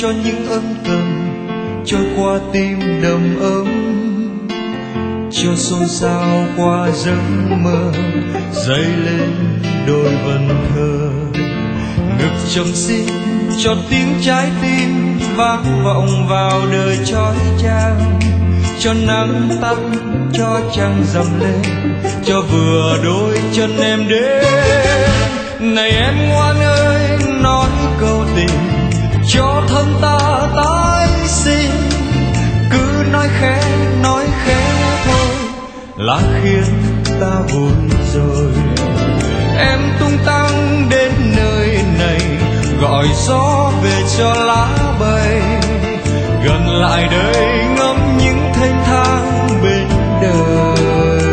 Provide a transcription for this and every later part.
cho những âm thầm trôi qua tim đầm ấm, cho xôn xao qua giấc mơ dấy lên đôi vần thơ. Ngực trầm xin cho tiếng trái tim vang vọng vào đời chói chang, cho nắng tắt cho trăng dầm lên, cho vừa đôi chân em đến. Này em ngoan ơi, nói câu tình cho thân ta tái sinh, cứ nói khẽ thôi là khiến ta vui rồi. Em tung tăng đến nơi này, gọi gió về cho lá bay, gần lại đây ngắm những thênh thang bên đời.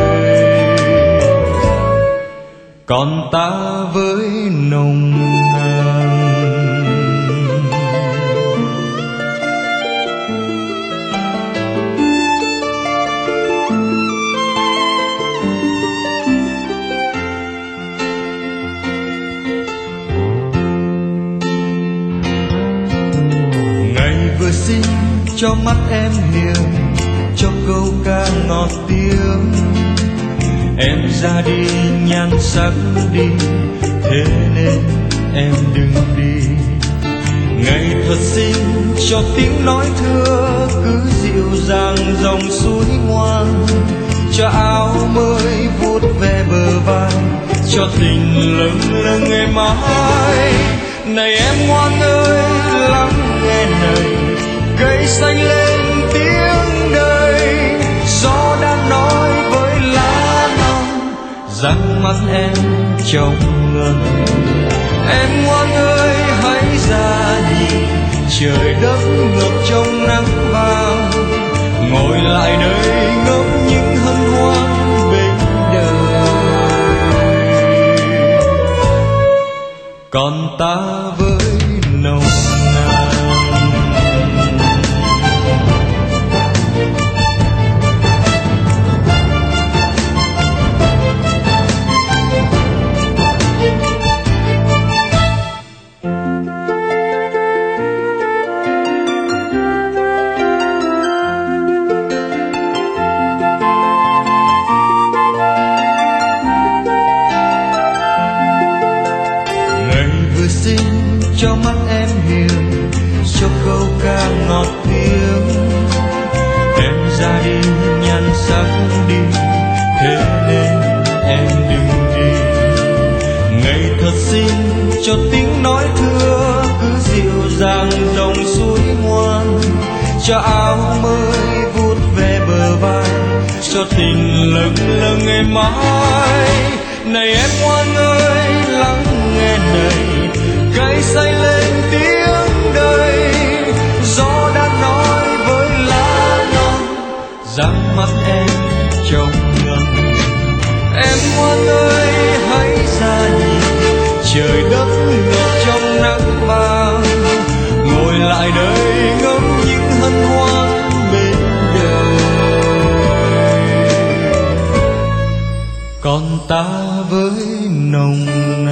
Còn ta với nồng nàn, vừa xin cho mắt em hiền, cho câu ca ngọt tiếng. Em ra đi nhan sắc đi, thế nên em đừng đi. Ngày thật xin cho tiếng nói thưa cứ dịu dàng dòng suối ngoan, cho áo mới vuốt ve bờ vai, cho tình lâng lâng êm ái. Này em ngoan ơi, lắng nghe này, cây xanh lên tiếng đời, gió đã nói với lá non rằng mắt em trong ngân. Em ngoan ơi, hãy ra nhìn trời đất ngập trong nắng vàng, ngồi lại đây ngắm những hân hoan bên đời. Còn ta với nồng nàn, cho mắt em hiền, cho câu ca ngọt tiếng. Em ra đi nhan sắc đi, thế nên em đừng đi. Ngày thật xin cho tiếng nói thưa cứ dịu dàng dòng suối ngoan, cho áo mới vuốt ve bờ vai, cho tình lâng lâng êm ái. Này em ngoan ơi, lắng nghe này, cây xanh lên tiếng đời, gió đã nói với lá non rằng mắt em trong ngân. Em ngoan ơi, hãy ra nhìn trời đất ngập trong nắng vàng, ngồi lại đây ngắm những hân hoan bên đời. Còn ta với nồng